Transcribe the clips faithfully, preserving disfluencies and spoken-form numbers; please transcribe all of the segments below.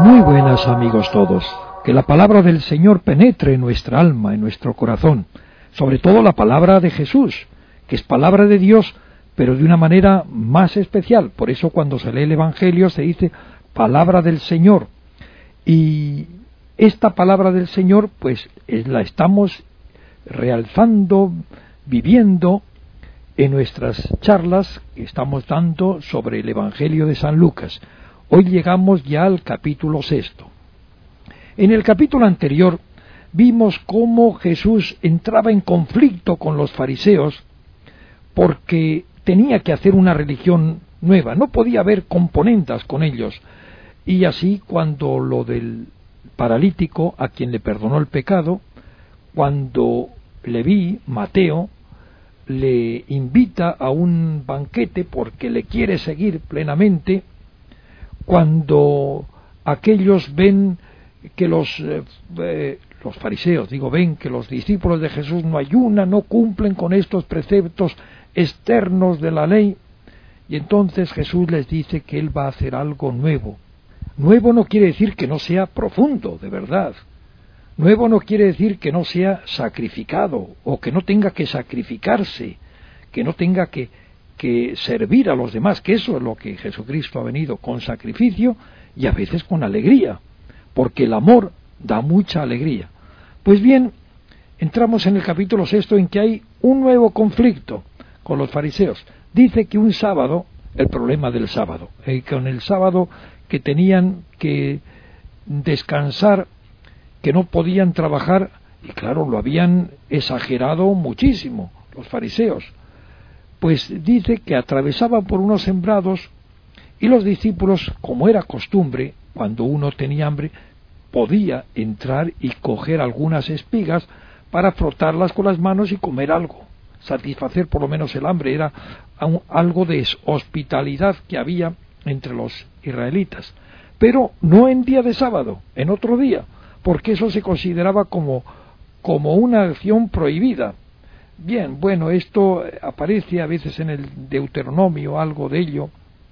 Muy buenas, amigos todos. Que la palabra del Señor penetre en nuestra alma, en nuestro corazón, sobre todo la palabra de Jesús, que es palabra de Dios, pero de una manera más especial. Por eso cuando se lee el Evangelio se dice palabra del Señor. Y esta palabra del Señor, pues la estamos realzando, viviendo en nuestras charlas que estamos dando sobre el Evangelio de San Lucas. Hoy llegamos ya al capítulo sexto. En el capítulo anterior vimos cómo Jesús entraba en conflicto con los fariseos porque tenía que hacer una religión nueva, no podía haber componendas con ellos. Y así, cuando lo del paralítico, a quien le perdonó el pecado, cuando Leví, Mateo, le invita a un banquete porque le quiere seguir plenamente, cuando aquellos ven que los, eh, los fariseos, digo, ven que los discípulos de Jesús no ayunan, no cumplen con estos preceptos externos de la ley, y entonces Jesús les dice que Él va a hacer algo nuevo. Nuevo no quiere decir que no sea profundo, de verdad. Nuevo no quiere decir que no sea sacrificado, o que no tenga que sacrificarse, que no tenga que, que servir a los demás, que eso es lo que Jesucristo ha venido, con sacrificio y a veces con alegría, porque el amor da mucha alegría. Pues bien, entramos en el capítulo sexto en que hay un nuevo conflicto con los fariseos. Dice que un sábado, el problema del sábado, eh, con el sábado que tenían que descansar, que no podían trabajar, y claro, lo habían exagerado muchísimo los fariseos. Pues dice que atravesaban por unos sembrados y los discípulos, como era costumbre, cuando uno tenía hambre, podía entrar y coger algunas espigas para frotarlas con las manos y comer algo, satisfacer por lo menos el hambre. Era algo de hospitalidad que había entre los israelitas, pero no en día de sábado, en otro día, porque eso se consideraba como, como una acción prohibida. Bien, bueno, esto aparece a veces en el Deuteronomio, algo de ello,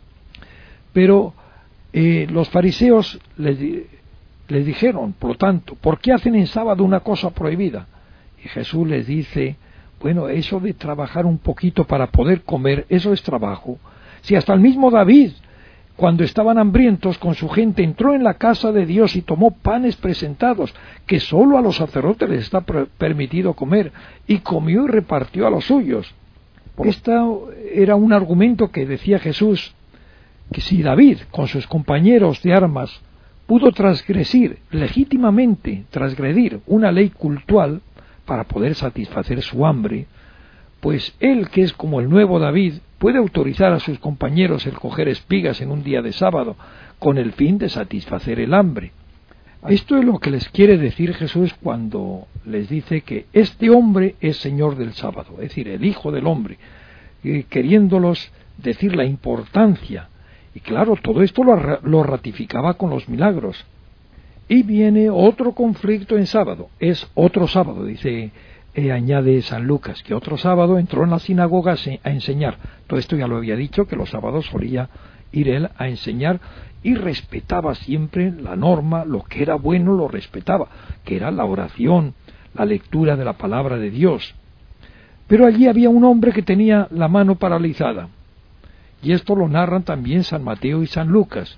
pero eh, los fariseos les, les dijeron, por lo tanto, ¿por qué hacen en sábado una cosa prohibida? Y Jesús les dice, bueno, eso de trabajar un poquito para poder comer, eso es trabajo. Si hasta el mismo David, cuando estaban hambrientos con su gente, entró en la casa de Dios y tomó panes presentados, que sólo a los sacerdotes les está permitido comer, y comió y repartió a los suyos. Este era un argumento que decía Jesús, que si David, con sus compañeros de armas, pudo transgredir legítimamente, transgredir una ley cultural para poder satisfacer su hambre, pues él, que es como el nuevo David, puede autorizar a sus compañeros el coger espigas en un día de sábado, con el fin de satisfacer el hambre. Esto es lo que les quiere decir Jesús cuando les dice que este hombre es Señor del sábado, es decir, el Hijo del Hombre, y queriéndolos decir la importancia. Y claro, todo esto lo, lo ratificaba con los milagros. Y viene otro conflicto en sábado, es otro sábado, dice, eh, añade San Lucas, que otro sábado entró en la sinagoga a enseñar. Todo esto ya lo había dicho, que los sábados solía ir él a enseñar y respetaba siempre la norma, lo que era bueno lo respetaba, que era la oración, la lectura de la palabra de Dios. Pero allí había un hombre que tenía la mano paralizada, y esto lo narran también San Mateo y San Lucas.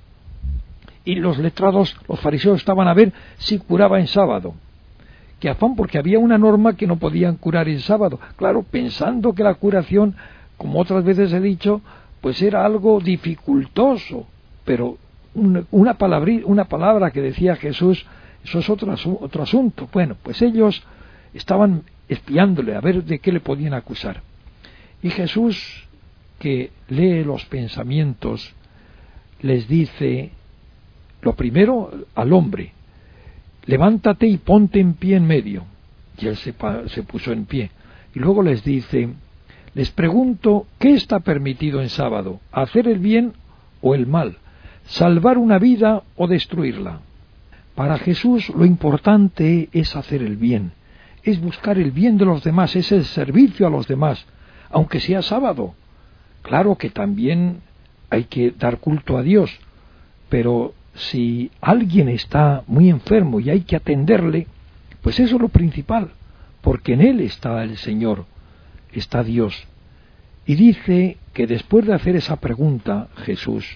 Y los letrados, los fariseos, estaban a ver si curaba en sábado. Que afán, porque había una norma que no podían curar en sábado. Claro, pensando que la curación, como otras veces he dicho, pues era algo dificultoso. Pero una, una, palabra, una palabra que decía Jesús, eso es otro, otro asunto. Bueno, pues ellos estaban espiándole a ver de qué le podían acusar. Y Jesús, que lee los pensamientos, les dice, lo primero al hombre, levántate y ponte en pie en medio. Y él se, se puso en pie. Y luego les dice, les pregunto, ¿qué está permitido en sábado? ¿Hacer el bien o el mal? ¿Salvar una vida o destruirla? Para Jesús lo importante es hacer el bien, es buscar el bien de los demás, es el servicio a los demás, aunque sea sábado. Claro que también hay que dar culto a Dios, pero si alguien está muy enfermo y hay que atenderle, pues eso es lo principal, porque en él está el Señor, está Dios. Y dice que después de hacer esa pregunta, Jesús,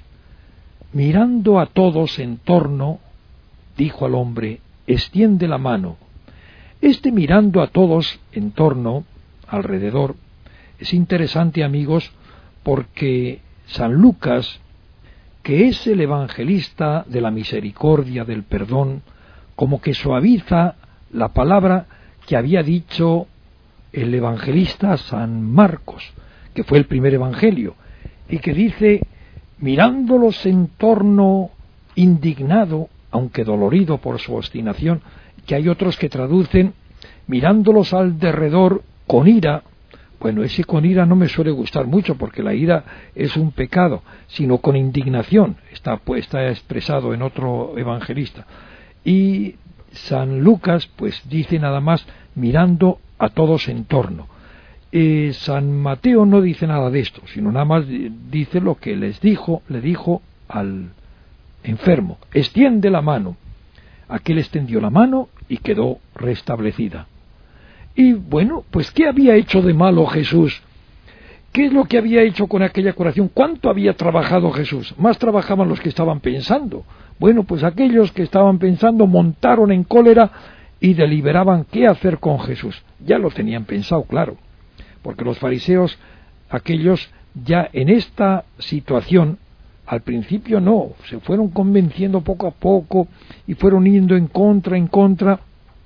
mirando a todos en torno, dijo al hombre, extiende la mano. Este mirando a todos en torno, alrededor, es interesante, amigos, porque San Lucas, que es el evangelista de la misericordia, del perdón, como que suaviza la palabra que había dicho el evangelista San Marcos, que fue el primer evangelio, y que dice, mirándolos en torno, indignado, aunque dolorido por su obstinación, que hay otros que traducen, mirándolos al derredor con ira. Bueno, ese con ira no me suele gustar mucho, porque la ira es un pecado, sino con indignación, está, pues, está expresado en otro evangelista. Y San Lucas, pues dice nada más, mirando a todos en torno. Eh, San Mateo no dice nada de esto, sino nada más dice lo que les dijo, le dijo al enfermo, extiende la mano. Aquel extendió la mano y quedó restablecida. Y bueno, pues ¿qué había hecho de malo Jesús? ¿Qué es lo que había hecho con aquella curación? ¿Cuánto había trabajado Jesús? Más trabajaban los que estaban pensando. Bueno, pues aquellos que estaban pensando montaron en cólera y deliberaban qué hacer con Jesús. Ya lo tenían pensado, claro, porque los fariseos, aquellos ya en esta situación, al principio no, se fueron convenciendo poco a poco y fueron yendo en contra, en contra,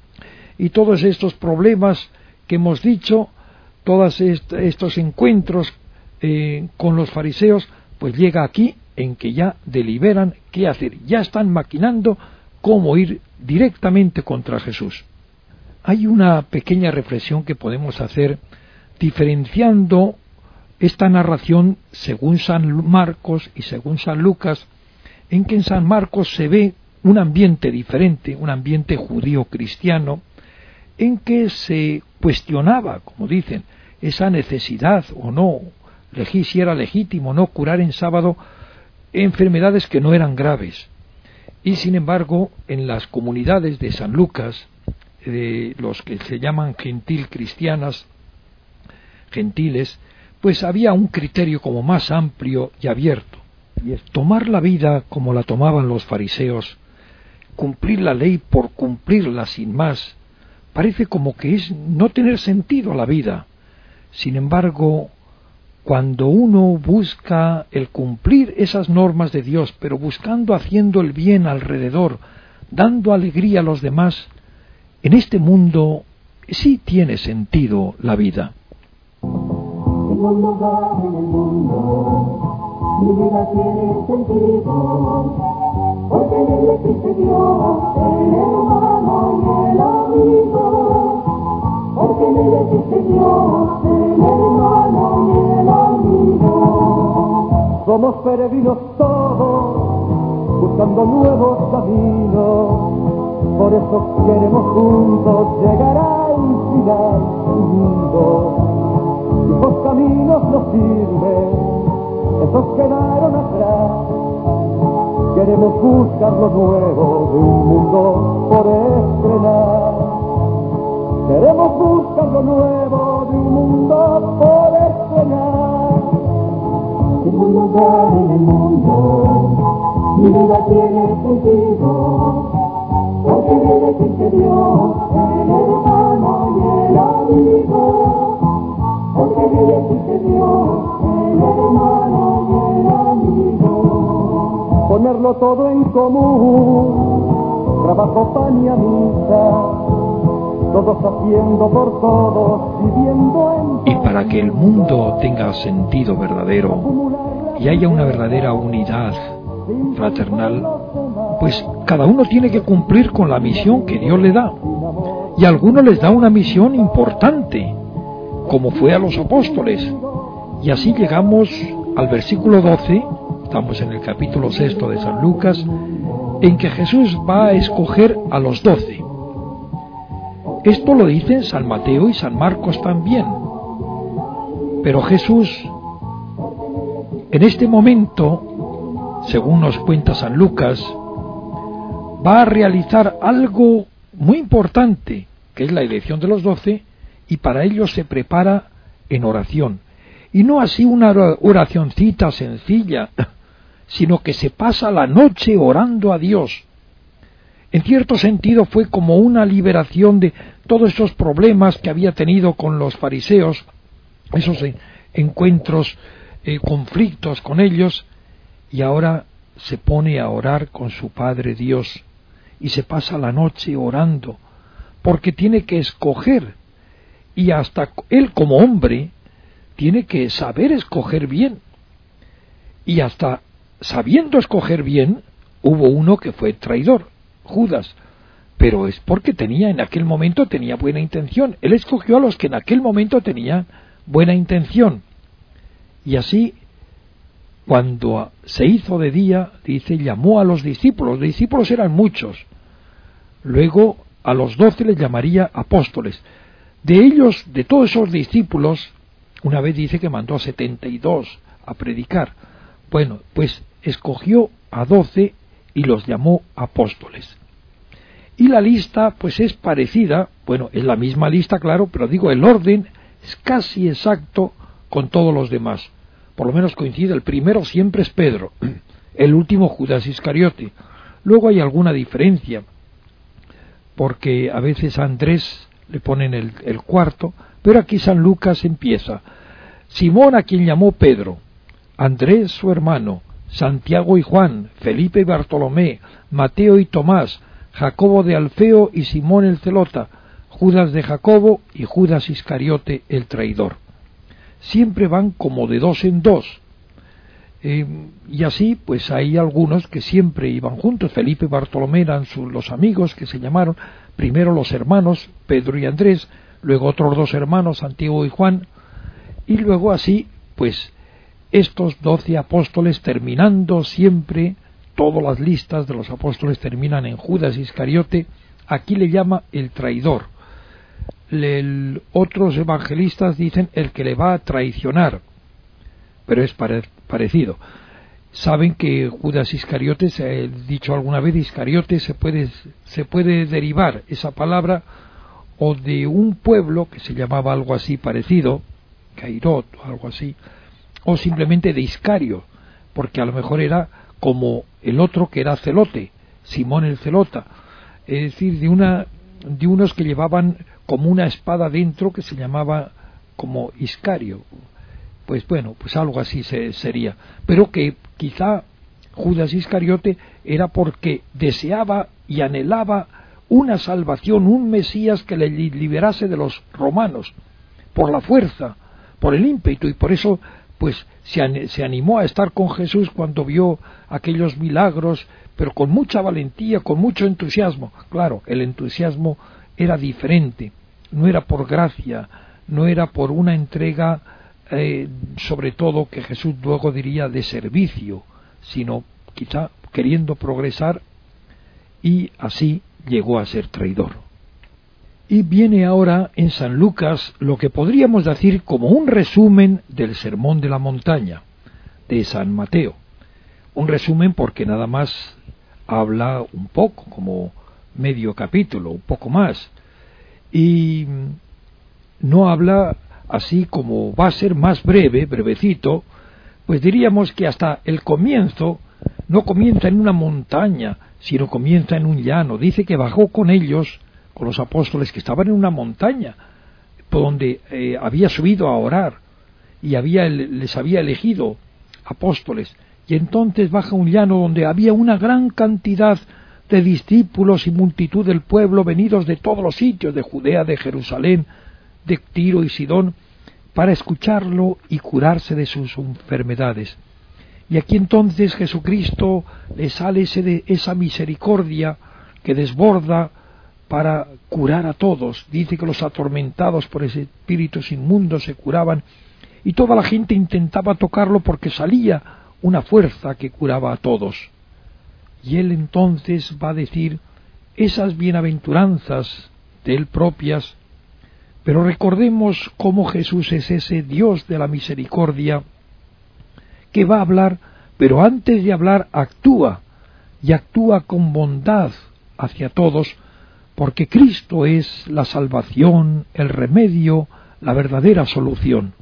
y todos estos problemas que hemos dicho, todos est- estos encuentros eh, con los fariseos, pues llega aquí en que ya deliberan qué hacer, ya están maquinando cómo ir directamente contra Jesús. Hay una pequeña reflexión que podemos hacer diferenciando esta narración según San Marcos y según San Lucas, en que en San Marcos se ve un ambiente diferente, un ambiente judío-cristiano, en que se cuestionaba, como dicen, esa necesidad o no, si era legítimo o no curar en sábado enfermedades que no eran graves. Y sin embargo, en las comunidades de San Lucas, de los que se llaman gentil cristianas, gentiles, pues había un criterio como más amplio y abierto. Y es tomar la vida como la tomaban los fariseos, cumplir la ley por cumplirla sin más, parece como que es no tener sentido la vida. Sin embargo, cuando uno busca el cumplir esas normas de Dios, pero buscando, haciendo el bien alrededor, dando alegría a los demás, en este mundo sí tiene sentido la vida. Tengo un lugar en el mundo, mi vida tiene sentido, porque en él existe Dios, el hermano y el amigo, porque en él existe Dios, el hermano y el amigo. Somos peregrinos todos, buscando nuevos caminos, por eso queremos juntos llegar al final del mundo. Los caminos nos sirven, esos quedaron atrás. Queremos buscar lo nuevo de un mundo por estrenar. Queremos buscar lo nuevo de un mundo por estrenar. Tengo un lugar en el mundo, mi vida tiene sentido, porque en él existe Dios, el hermano y el amigo. Porque en él existe Dios, el hermano y el amigo. Ponerlo todo en común, trabajo, pan y amistad, todos haciendo por todos, viviendo en... Y para que el mundo tenga sentido verdadero y haya una verdadera unidad fraternal, pues cada uno tiene que cumplir con la misión que Dios le da. Y a algunos les da una misión importante, como fue a los apóstoles. Y así llegamos al versículo doce, estamos en el capítulo sexto de San Lucas, en que Jesús va a escoger a los doce. Esto lo dicen San Mateo y San Marcos también. Pero Jesús, en este momento, según nos cuenta San Lucas, va a realizar algo muy importante, que es la elección de los doce, y para ello se prepara en oración. Y no así una oracioncita sencilla, sino que se pasa la noche orando a Dios. En cierto sentido fue como una liberación de todos esos problemas que había tenido con los fariseos, esos encuentros, eh, conflictos con ellos, y ahora se pone a orar con su Padre Dios, y se pasa la noche orando, porque tiene que escoger, y hasta él como hombre tiene que saber escoger bien, y hasta sabiendo escoger bien, hubo uno que fue traidor, Judas, pero es porque tenía en aquel momento tenía buena intención. Él escogió a los que en aquel momento tenían buena intención. Y así, cuando se hizo de día, dice, llamó a los discípulos. Los discípulos eran muchos. Luego a los doce les llamaría apóstoles. De ellos, de todos esos discípulos, una vez dice que mandó a setenta y dos a predicar. Bueno, pues escogió a doce y los llamó apóstoles. Y la lista pues es parecida, bueno, es la misma lista, claro, pero digo, el orden es casi exacto con todos los demás. Por lo menos coincide, el primero siempre es Pedro, el último Judas Iscariote. Luego hay alguna diferencia, porque a veces a Andrés le ponen el, el cuarto, pero aquí San Lucas empieza. Simón, a quien llamó Pedro, Andrés su hermano, Santiago y Juan, Felipe y Bartolomé, Mateo y Tomás, Jacobo de Alfeo y Simón el Celota, Judas de Jacobo y Judas Iscariote el traidor. Siempre van como de dos en dos. Eh, y así, pues hay algunos que siempre iban juntos. Felipe y Bartolomé eran sus, los amigos que se llamaron, primero los hermanos, Pedro y Andrés, luego otros dos hermanos, Santiago y Juan, y luego así, pues, estos doce apóstoles terminando siempre, todas las listas de los apóstoles terminan en Judas Iscariote, aquí le llama el traidor. El, otros evangelistas dicen el que le va a traicionar, pero es pare, parecido. Saben que Judas Iscariote, se ha dicho alguna vez, Iscariote se puede, se puede derivar esa palabra o de un pueblo que se llamaba algo así parecido, Cairot o algo así, o simplemente de Iscario, porque a lo mejor era como el otro que era celote, Simón el Celota, es decir, de una de unos que llevaban como una espada dentro que se llamaba como Iscario. Pues bueno, pues algo así se, sería, pero que quizá Judas Iscariote era porque deseaba y anhelaba una salvación, un Mesías que le liberase de los romanos, por la fuerza, por el ímpetu, y por eso pues se, se animó a estar con Jesús cuando vio aquellos milagros, pero con mucha valentía, con mucho entusiasmo. Claro, el entusiasmo era diferente, no era por gracia, no era por una entrega, eh, sobre todo que Jesús luego diría de servicio, sino quizá queriendo progresar, y así llegó a ser traidor. Y viene ahora en San Lucas lo que podríamos decir como un resumen del Sermón de la Montaña de San Mateo. Un resumen porque nada más habla un poco, como medio capítulo, un poco más. Y no habla así como va a ser más breve, brevecito, pues diríamos que hasta el comienzo no comienza en una montaña, sino comienza en un llano. Dice que bajó con ellos, con los apóstoles que estaban en una montaña, por donde eh, había subido a orar, y había, les había elegido apóstoles, y entonces baja un llano donde había una gran cantidad de discípulos y multitud del pueblo venidos de todos los sitios, de Judea, de Jerusalén, de Tiro y Sidón, para escucharlo y curarse de sus enfermedades. Y aquí entonces Jesucristo le sale ese de, esa misericordia que desborda para curar a todos. Dice que los atormentados por ese espíritus inmundos se curaban, y toda la gente intentaba tocarlo porque salía una fuerza que curaba a todos. Y él entonces va a decir esas bienaventuranzas de él propias, pero recordemos cómo Jesús es ese Dios de la misericordia que va a hablar, pero antes de hablar actúa, y actúa con bondad, hacia todos, porque Cristo es la salvación, el remedio, la verdadera solución.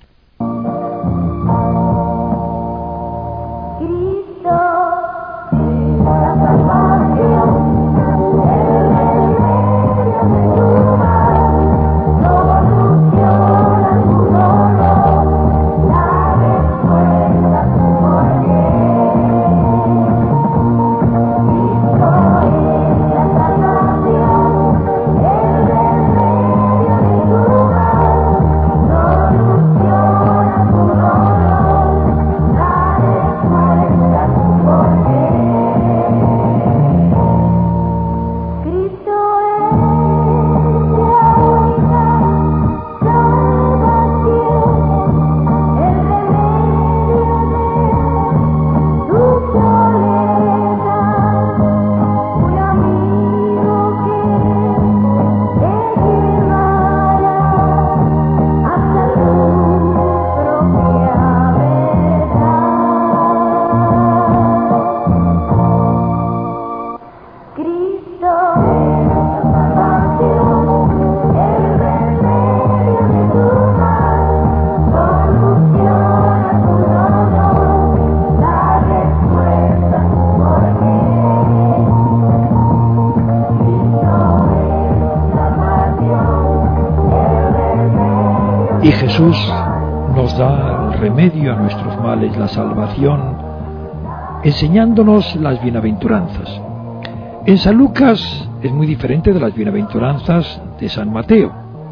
Y Jesús nos da el remedio a nuestros males, la salvación, enseñándonos las bienaventuranzas. En San Lucas es muy diferente de las bienaventuranzas de San Mateo.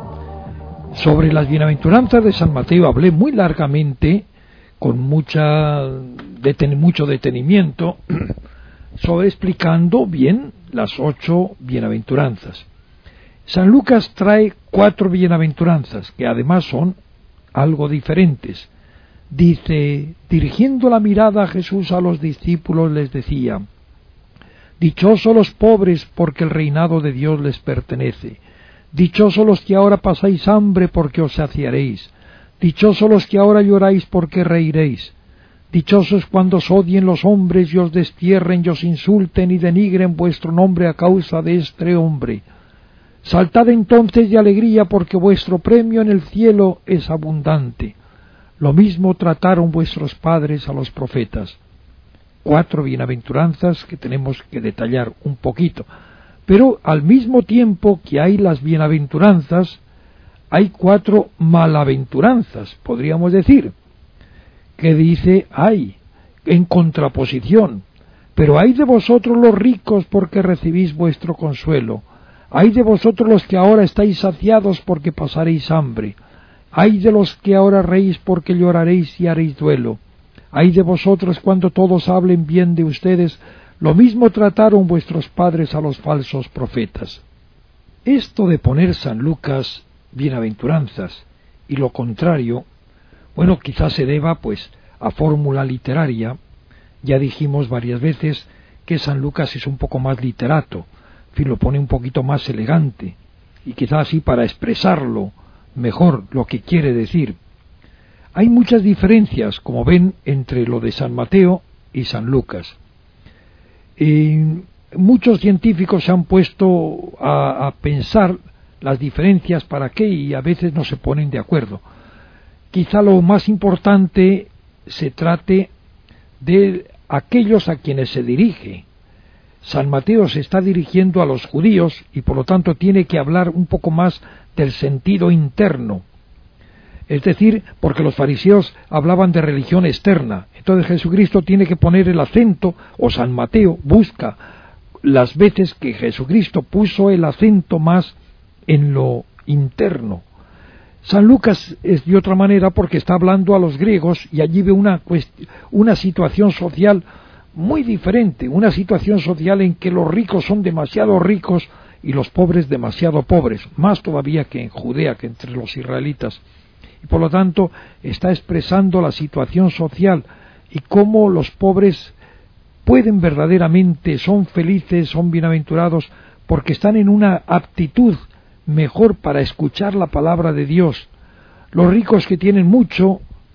Sobre las bienaventuranzas de San Mateo hablé muy largamente, con mucha deten, mucho detenimiento, sobre explicando bien las ocho bienaventuranzas. San Lucas trae cuatro bienaventuranzas, que además son algo diferentes. Dice, dirigiendo la mirada a Jesús a los discípulos les decía, dichosos los pobres porque el reinado de Dios les pertenece. Dichosos los que ahora pasáis hambre porque os saciaréis. Dichosos los que ahora lloráis porque reiréis. Dichosos cuando os odien los hombres y os destierren y os insulten y denigren vuestro nombre a causa de este hombre. Saltad entonces de alegría porque vuestro premio en el cielo es abundante. Lo mismo trataron vuestros padres a los profetas. Cuatro bienaventuranzas que tenemos que detallar un poquito. Pero al mismo tiempo que hay las bienaventuranzas, hay cuatro malaventuranzas, podríamos decir, que dice, hay, en contraposición, pero hay de vosotros los ricos porque recibís vuestro consuelo. Hay de vosotros los que ahora estáis saciados porque pasaréis hambre. Hay de los que ahora reís porque lloraréis y haréis duelo. Hay de vosotros cuando todos hablen bien de ustedes, lo mismo trataron vuestros padres a los falsos profetas. Esto de poner San Lucas bienaventuranzas y lo contrario, bueno, quizás se deba pues a fórmula literaria. Ya dijimos varias veces que San Lucas es un poco más literato, en fin, lo pone un poquito más elegante, y quizás así para expresarlo mejor lo que quiere decir. Hay muchas diferencias, como ven, entre lo de San Mateo y San Lucas. Eh, muchos científicos se han puesto a, a pensar las diferencias para qué y a veces no se ponen de acuerdo. Quizá lo más importante se trate de aquellos a quienes se dirige. San Mateo se está dirigiendo a los judíos y por lo tanto tiene que hablar un poco más del sentido interno. Es decir, porque los fariseos hablaban de religión externa. Entonces Jesucristo tiene que poner el acento, o San Mateo busca las veces que Jesucristo puso el acento más en lo interno. San Lucas es de otra manera porque está hablando a los griegos y allí ve una, una situación social muy diferente, una situación social en que los ricos son demasiado ricos y los pobres demasiado pobres, más todavía que en Judea, que entre los israelitas. Y por lo tanto está expresando la situación social y cómo los pobres pueden verdaderamente, son felices, son bienaventurados, porque están en una aptitud mejor para escuchar la palabra de Dios. Los ricos que tienen mucho,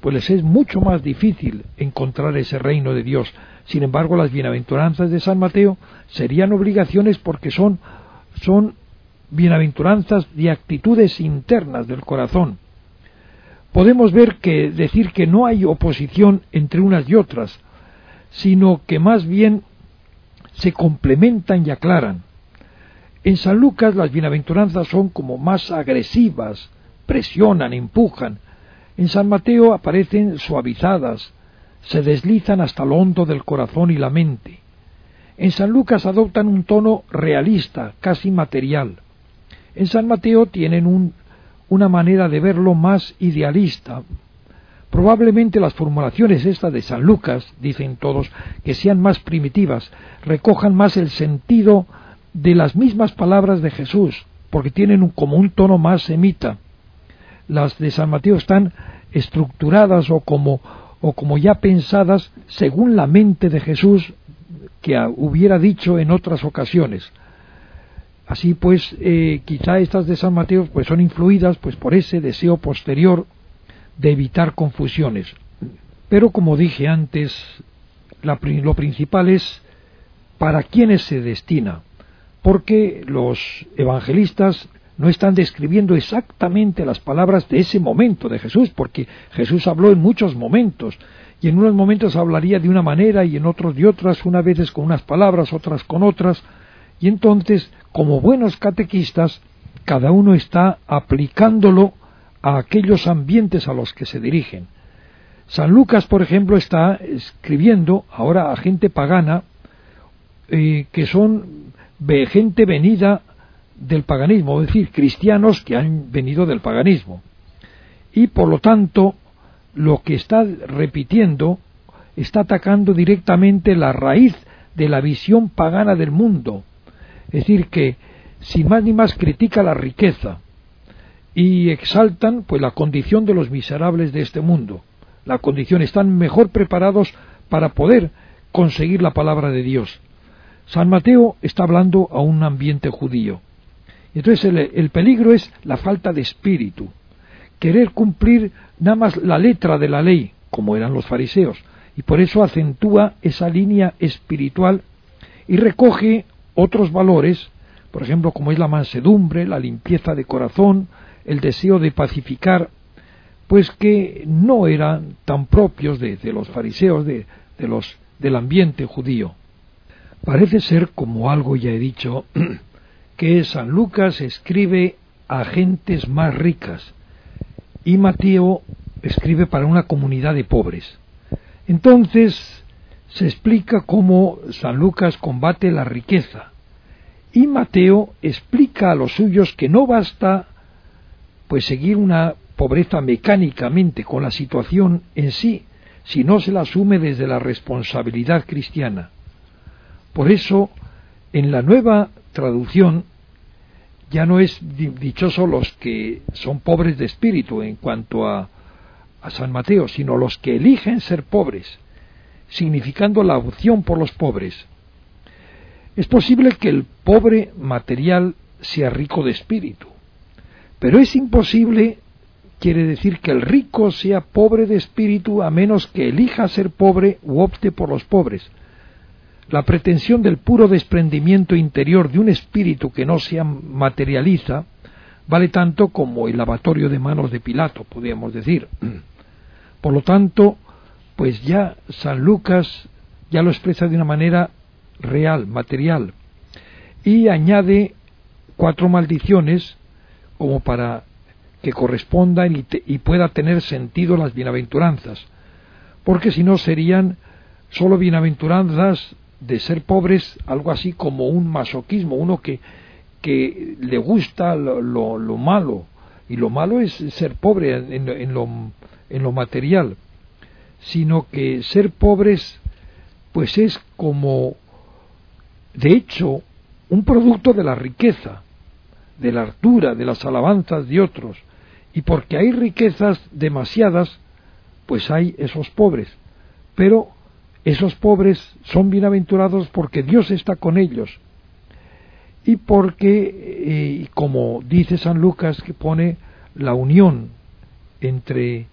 pues les es mucho más difícil encontrar ese reino de Dios. Sin embargo, las bienaventuranzas de San Mateo serían obligaciones porque son, son bienaventuranzas de actitudes internas del corazón. Podemos ver que decir que no hay oposición entre unas y otras, sino que más bien se complementan y aclaran. En San Lucas las bienaventuranzas son como más agresivas, presionan, empujan. En San Mateo aparecen suavizadas, se deslizan hasta lo hondo del corazón y la mente. En San Lucas adoptan un tono realista, casi material. En San Mateo tienen un, una manera de verlo más idealista. Probablemente las formulaciones estas de San Lucas, dicen todos, que sean más primitivas, recojan más el sentido de las mismas palabras de Jesús, porque tienen un, como un tono más semita. Las de San Mateo están estructuradas o como, o como ya pensadas según la mente de Jesús que hubiera dicho en otras ocasiones. Así pues, eh, quizá estas de San Mateo pues son influidas pues por ese deseo posterior de evitar confusiones. Pero como dije antes, la, lo principal es para quiénes se destina, porque los evangelistas no están describiendo exactamente las palabras de ese momento de Jesús, porque Jesús habló en muchos momentos, y en unos momentos hablaría de una manera y en otros de otras, unas veces con unas palabras, otras con otras, y entonces, como buenos catequistas, cada uno está aplicándolo a aquellos ambientes a los que se dirigen. San Lucas, por ejemplo, está escribiendo ahora a gente pagana, eh, que son gente venida del paganismo, es decir, cristianos que han venido del paganismo. Y por lo tanto, lo que está repitiendo está atacando directamente la raíz de la visión pagana del mundo. Es decir, que sin más ni más critica la riqueza y exaltan pues la condición de los miserables de este mundo. La condición, están mejor preparados para poder conseguir la palabra de Dios. San Mateo está hablando a un ambiente judío. Entonces el, el peligro es la falta de espíritu, querer cumplir nada más la letra de la ley, como eran los fariseos, y por eso acentúa esa línea espiritual y recoge otros valores, por ejemplo, como es la mansedumbre, la limpieza de corazón, el deseo de pacificar, pues que no eran tan propios de, de los fariseos, de, de los, del ambiente judío. Parece ser, como algo ya he dicho, que San Lucas escribe a gentes más ricas y Mateo escribe para una comunidad de pobres. Entonces se explica cómo San Lucas combate la riqueza y Mateo explica a los suyos que no basta pues seguir una pobreza mecánicamente con la situación en sí, si no se la asume desde la responsabilidad cristiana. Por eso, en la nueva traducción, ya no es dichoso los que son pobres de espíritu en cuanto a, a San Mateo, sino los que eligen ser pobres, significando la opción por los pobres. Es posible que el pobre material sea rico de espíritu, pero es imposible, quiere decir, que el rico sea pobre de espíritu a menos que elija ser pobre u opte por los pobres. La pretensión del puro desprendimiento interior de un espíritu que no se materializa vale tanto como el lavatorio de manos de Pilato, podríamos decir. Por lo tanto, pues ya San Lucas ya lo expresa de una manera real, material, y añade cuatro maldiciones como para que correspondan y, te, y pueda tener sentido las bienaventuranzas, porque si no serían solo bienaventuranzas de ser pobres, algo así como un masoquismo, uno que, que le gusta lo, lo, lo malo, y lo malo es ser pobre en, en, lo, en lo material, sino que ser pobres pues es como, de hecho, un producto de la riqueza, de la hartura, de las alabanzas de otros, y porque hay riquezas demasiadas, pues hay esos pobres, pero esos pobres son bienaventurados porque Dios está con ellos, y porque, eh, como dice San Lucas, que pone la unión entre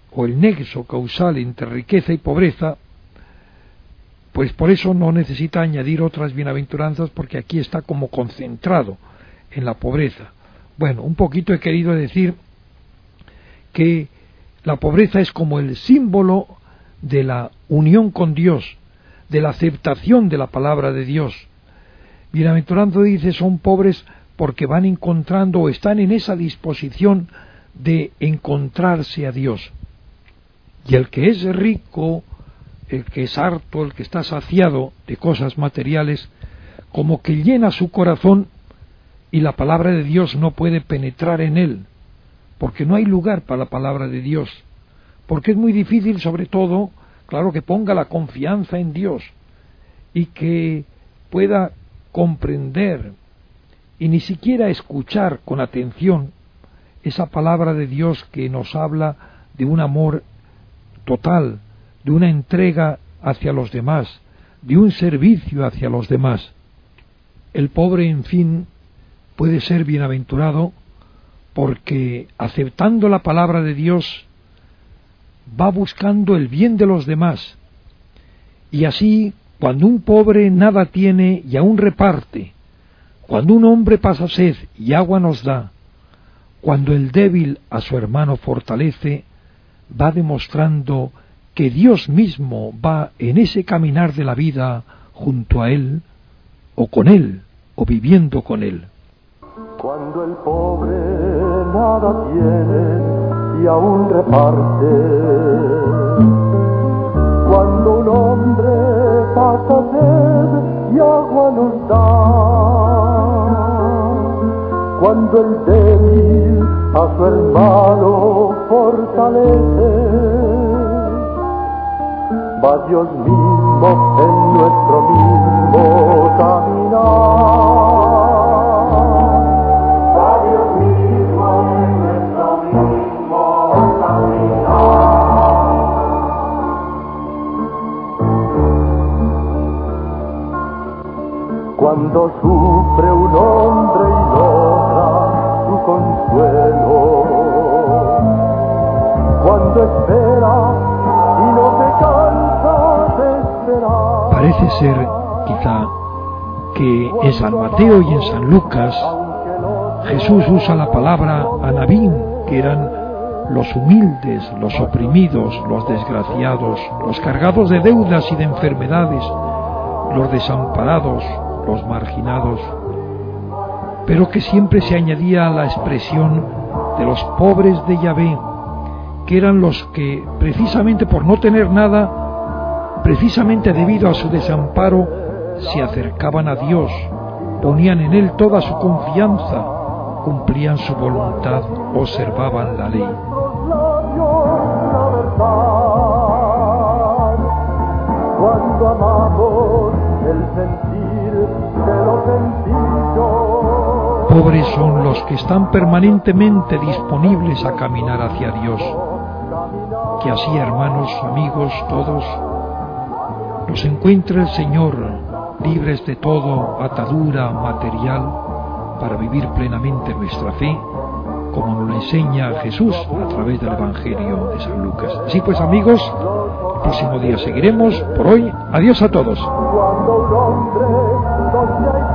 o el nexo causal entre riqueza y pobreza, pues por eso no necesita añadir otras bienaventuranzas, porque aquí está como concentrado en la pobreza. Bueno, un poquito he querido decir que la pobreza es como el símbolo de la unión con Dios, de la aceptación de la palabra de Dios. Bienaventurado dice, son pobres porque van encontrando o están en esa disposición de encontrarse a Dios. Y el que es rico, el que es harto, el que está saciado de cosas materiales, como que llena su corazón y la palabra de Dios no puede penetrar en él, porque no hay lugar para la palabra de Dios, porque es muy difícil, sobre todo, claro, que ponga la confianza en Dios y que pueda comprender y ni siquiera escuchar con atención esa palabra de Dios que nos habla de un amor total, de una entrega hacia los demás, de un servicio hacia los demás. El pobre, en fin, puede ser bienaventurado porque, aceptando la palabra de Dios, va buscando el bien de los demás, y así, cuando un pobre nada tiene y aún reparte, cuando un hombre pasa sed y agua nos da, cuando el débil a su hermano fortalece, va demostrando que Dios mismo va en ese caminar de la vida junto a él, o con él, o viviendo con él. Cuando el pobre nada tiene y aún reparte, cuando un hombre pasa sed y agua nos da, cuando el débil a su hermano fortalece, va Dios mismo en nuestro mismo caminar. Va Dios mismo en nuestro mismo caminar. Cuando sufre un hombre y logra su consuelo, cuando espera y no se cansa de esperar. Parece ser, quizá, que en San Mateo y en San Lucas Jesús usa la palabra anabim, que eran los humildes, los oprimidos, los desgraciados, los cargados de deudas y de enfermedades, los desamparados, los marginados, pero que siempre se añadía la expresión de los pobres de Yahvé, que eran los que, precisamente por no tener nada, precisamente debido a su desamparo, se acercaban a Dios, ponían en Él toda su confianza, cumplían su voluntad, observaban la ley. Cuando amamos el sentir de lo sencillo, pobres son los que están permanentemente disponibles a caminar hacia Dios. Que así, hermanos, amigos, todos, nos encuentre el Señor libres de todo atadura material para vivir plenamente nuestra fe, como nos lo enseña Jesús a través del Evangelio de San Lucas. Así pues, amigos, el próximo día seguiremos. Por hoy, adiós a todos. cuando un hombre donde hay